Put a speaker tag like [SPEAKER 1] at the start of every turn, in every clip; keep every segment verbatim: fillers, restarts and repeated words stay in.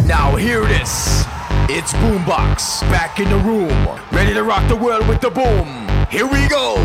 [SPEAKER 1] Now hear this. It's Boombox back in the room, ready to rock the world with the boom. Here we go.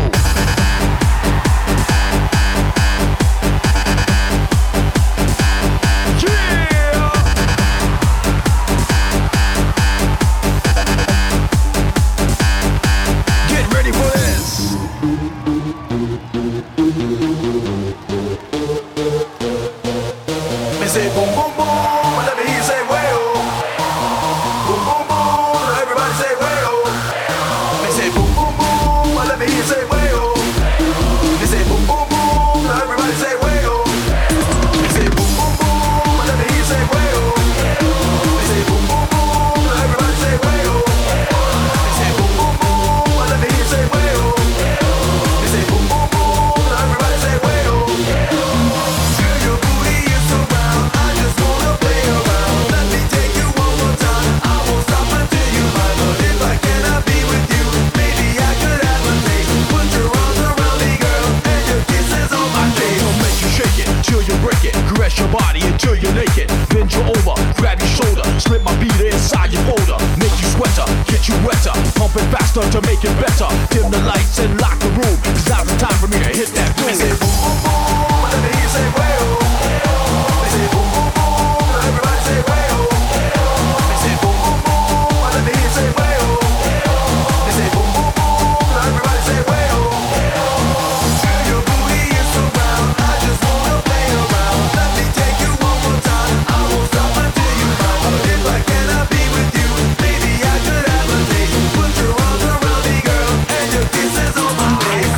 [SPEAKER 1] Say boom boom boom, let me hear you say way-oh. Boom boom boom, everybody say way-oh. They say boom boom boom, let me hear you say way-oh. They say boom boom boom, everybody say way-oh. They say boom boom boom, let me hear you say way-oh. They say boom boom boom, everybody say way-oh. They say boom boom boom, let me hear you say way-oh. They say boom boom boom, everybody say way-oh. Girl, your booty is so round. I just wanna play around. Let me take you one more time. I won't stop until you mind. But if I cannot be with you, maybe I could have a taste. Put your arms around me, girl, and your kisses on my face. I'll make you shake it till you break it. Caress your body until you're naked. Bend you over, grab your shoulder, slip my beat inside your folder. Make you sweater, get you wetter, pump it faster to make it better. Dim the lights and lock the room, 'cause now's the time for me to hit that boom. They say boom boom boom, let me hear you say way-oh. They say boom boom boom, everybody say way-oh. They say boom boom boom, let me hear you say way-oh. They say boom boom boom, everybody say way-oh. Girl, your booty is so round, I just wanna play around. Let me take you one more time, I won't stop until you mind. But if I cannot be with you, maybe I could have a taste. Put your arms around me, girl, and your kisses on my face.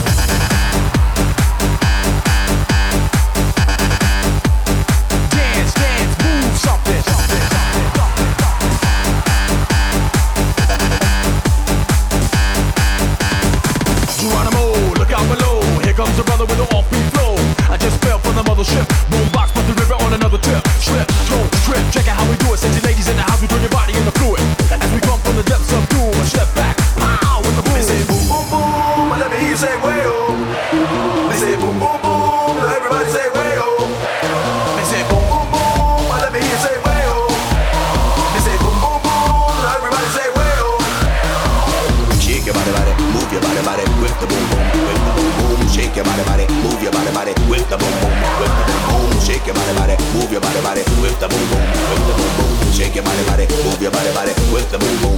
[SPEAKER 1] Dance, dance, move something. Geronimo, look out below. Here comes a brother with an offbeat flow. I just fell from the mothership. Boombox, put the river on another tip. Slip, slow, trip. Check out how we do it. Sexy ladies in the house, we throw your body in the fluid. As we come from the depths of doom, a step back, pow, with the boom. They say boom, boom, boom. Let me hear you say way-oh. They say boom, boom, boom. Everybody say way-oh. They say boom, boom, boom. Let me hear you say way-oh. They say boom, boom, boom. Everybody say way-oh.
[SPEAKER 2] Shake your body, body, move your body, body, with the boom, boom, with the boom, boom. Shake your body, body, move your body, body, with the boom, boom, with the boom, boom. Shake your body, body, move your body, body, with the boom, boom, with the boom, boom. Shake your body, body, move your body, body, with the boom, boom,